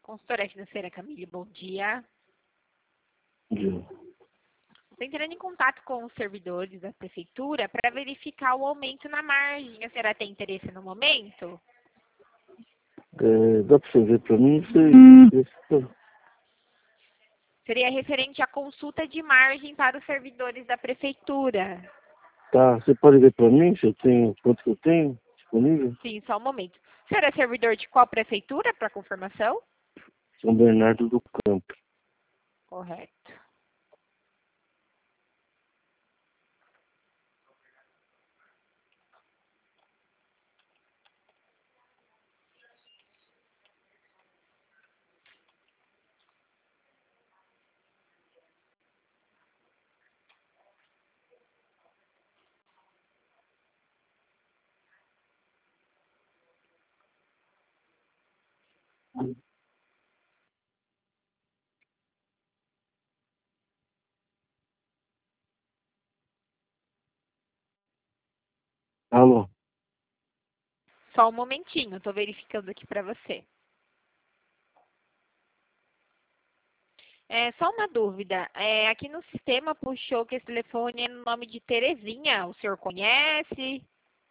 Consultora financeira Camille, bom dia. Dia. Estou entrando em contato com os servidores da prefeitura para verificar o aumento na margem. A senhora tem interesse no momento? Dá para você ver para mim? Sei. Seria referente à consulta de margem para os servidores da prefeitura. Tá, você pode ver para mim se eu tenho, quanto que eu tenho disponível? Sim, só um momento. O senhor é servidor de qual prefeitura, para confirmação? São Bernardo do Campo. Correto. Alô? Só um momentinho, estou verificando aqui para você. Só uma dúvida. Aqui no sistema puxou que esse telefone é no nome de Terezinha. O senhor conhece?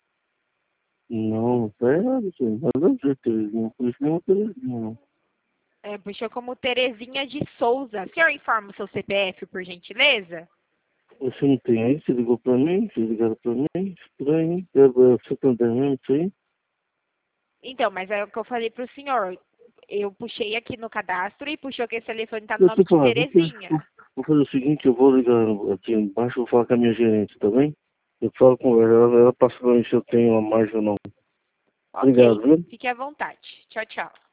Não, tá errado, senhor. Nada a ver, Terezinha. Por isso não é Terezinha, não. Puxou como Terezinha de Souza. O senhor informa o seu CPF, por gentileza? Você não tem aí? Você ligou para mim? Vocês ligaram para mim? Estranho, hein? Você tá entendendo isso aí? Então, mas é o que eu falei para o senhor. Eu puxei aqui no cadastro e puxou que esse telefone está no Eu nome tô de falando, Terezinha. vou fazer o seguinte, eu vou ligar aqui embaixo, vou falar com a minha gerente, tá bem? Eu falo com ela passa pra mim se eu tenho uma margem ou não. Ok, Obrigado, viu? fique à vontade. Tchau, tchau.